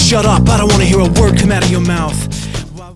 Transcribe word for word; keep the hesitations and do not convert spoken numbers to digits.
shut up, I don't wanna hear a word come out of your mouth.